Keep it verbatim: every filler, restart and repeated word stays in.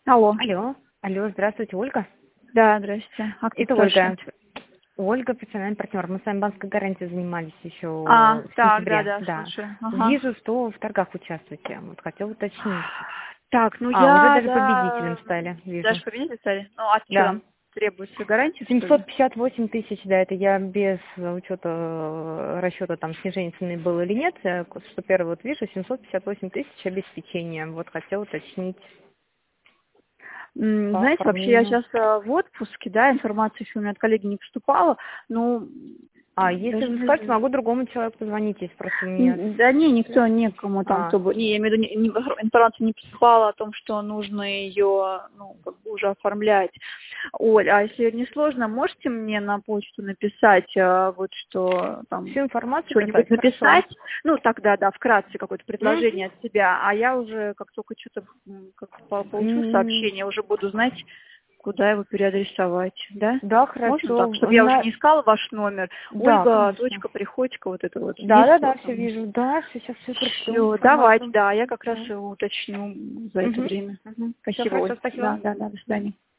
Алло. Алло. Алло, здравствуйте, Ольга. Да, здрасте. А кто Это спрашивает? Ольга. Ольга, профессиональный партнер. Мы с вами банковской гарантией занимались еще А, в так, да, сентябре. да, Да. слушаю. Ага. Вижу, что в торгах участвуете. Вот хотела уточнить. Так, ну А, уже я, даже победителем да, стали, вижу. даже победитель стали? Ну, а что Да. там требуется? Гарантия, что ли? семьсот пятьдесят восемь тысяч, да, это я без учета расчета там снижения цены было или нет. э, Что первое вот вижу, семьсот пятьдесят восемь тысяч обеспечения. Вот хотела уточнить М, по Знаете, вообще я оформлению. сейчас в отпуске, да, информация еще у меня от коллеги не поступала, ну, А, если даже вы не скажете, знаю. могу другому человеку позвонить, если просто у меня... Н- Да не, никто, никому там, А, кто бы, не, я имею в виду, не- не- информация не поступала о том, что нужно ее, ну, как бы уже оформлять. Оль, а если не сложно, можете мне на почту написать, а, вот что там, всю информацию что-нибудь прислать? Хорошо. написать, ну, тогда, да, вкратце какое-то Мгм. предложение от себя, а я уже, как только что-то м, как по- получу М, сообщение, уже буду знать, куда его переадресовать, да? Да, Можно хорошо. так, чтобы я уже На... не искала ваш номер? Да, Ольга, конечно. точка, приходько, вот это вот Да, да, есть у да, вас все там? вижу. Да, все, сейчас все пришлю Все, давайте, информацию. да, я как раз Все. и уточню за это Угу. время. Мгм. Все Спасибо, хорошо, Оль. спасибо. Да, да, да, до свидания.